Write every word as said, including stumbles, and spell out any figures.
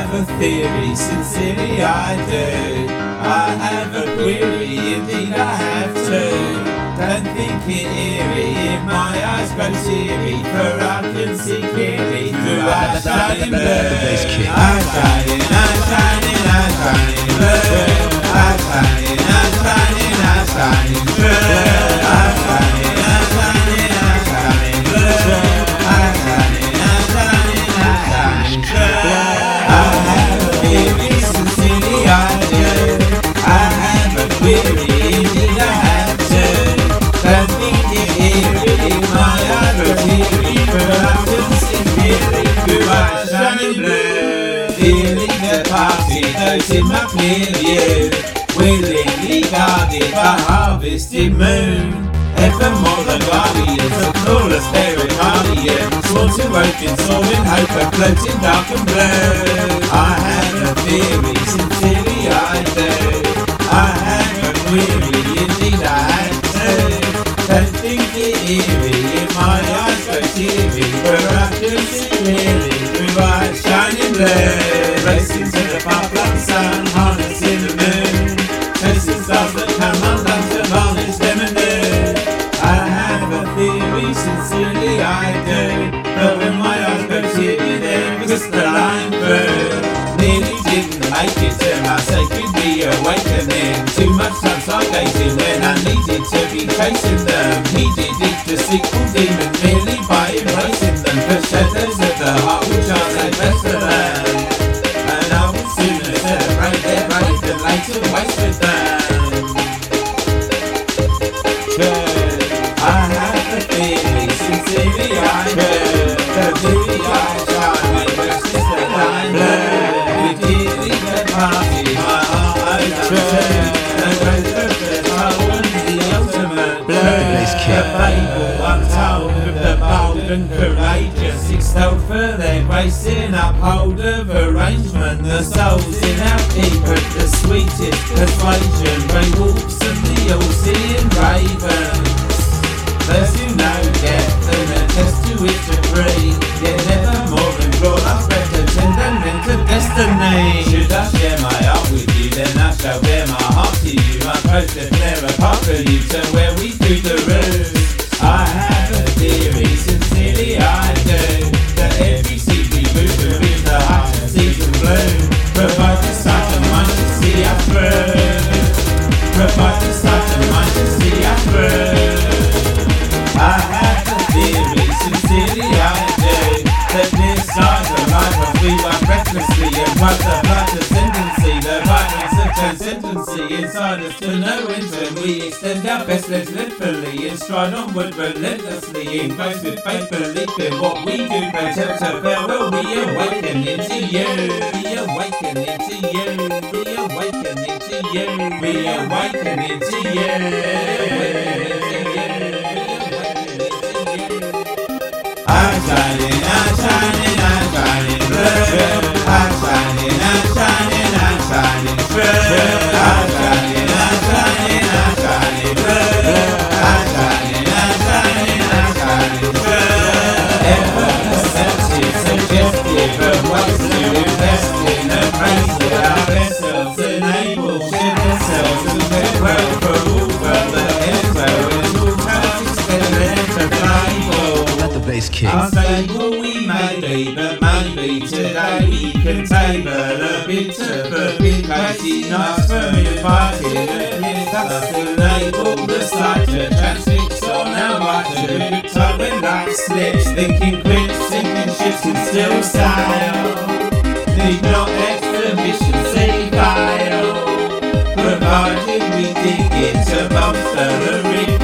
have a theory, sincerely I do. I have a query, indeed I have to. Don't think it eerie, if my eyes grow teary, for I can see clearly through eyes shining blue. I'm shining, I'm shining, I'm shining blue. I'm shining, I'm shining, I'm shining blue. I'm shining, I'm shining, I'm shining blue. I'm shining, I'm shining, I'm shining blue. I have a theory, sincerely I do. I have a query, indeed I have to. Don't think it eerie, my eyes are teary, but I can see clearly through eyes shining blue. Feeling the party, noting my clear view, willingly guarded by harvested moon. Evermore the guardians of flawless pericardium, sworn to open, soaring hope and floating dark and blue. I have a theory, sincerely I do. I have a query, indeed I have to. Don't think it eerie, if my eyes go teary, where I can see clearly through eyes shining blue. Racing to the far-flung sun, harnessing the moon, chasing stars that come undone to varnish them anew. I have a theory, sincerely I do, but when my eyes go teary, there was the line through. Nearly didn't make it to my sacred reawakening. Too much time stargazing when I needed to be chasing them. He did eat the sequel demon merely by embracing them. The shadows of the heart which are the best of them, and I would sooner celebrate their brave than later waste with them. I have a theory, sincerely I do. The theory I shine, my breast is the line blue. We did leave the party, my heart overturned. The grace of the soul and the ultimate blue. The fable untold of the bold and courageous, extolled for their grace in uphold of arrangement. The souls in our keep of the sweetest persuasion, grey wolves and the all-seeing ravens. Those who know death and attest to its degree, yet never more implore us better tenderness to destiny. Should I share my art with you, then I shall bear my heart to you. My process never apart for you, so where we through the roof. I have a theory, sincerely I do, that every seed we move within the heart and season bloom, provide the sight and mind to see us through. Provide the sight and mind to see us through. I have a theory, sincerely I do, that this side of life must be run recklessly and once the blood ascendancy, the violence of transcendency inside us to no end, and we extend our best legs literally and stride onward relentlessly in grace with faith, belief in what we do, but to farewell we awaken into you, we awaken into you, we awaken into you, we awaken into you. I'm shining, I'm shining, I'm shining blue. I'm shining, I'm shining, I'm shining blue. I'm shining, I'm shining, I'm shining blue. I'm shining, I'm shining, I'm shining blue. Ever perceptive, suggestive of ways to invest in a race that our best selves enable. Share themselves and their well for all further info and alternative experiment of label. Kick. Unstable we may be, but maybe today we can table a bit of a big crazy nice firm invited and hit us to enable the sight to transfix on our right to loop tight when light slips, thinking quick, sinking ships can still sail. Need not exhibition, see fail, provided we dig it to bolster the reef.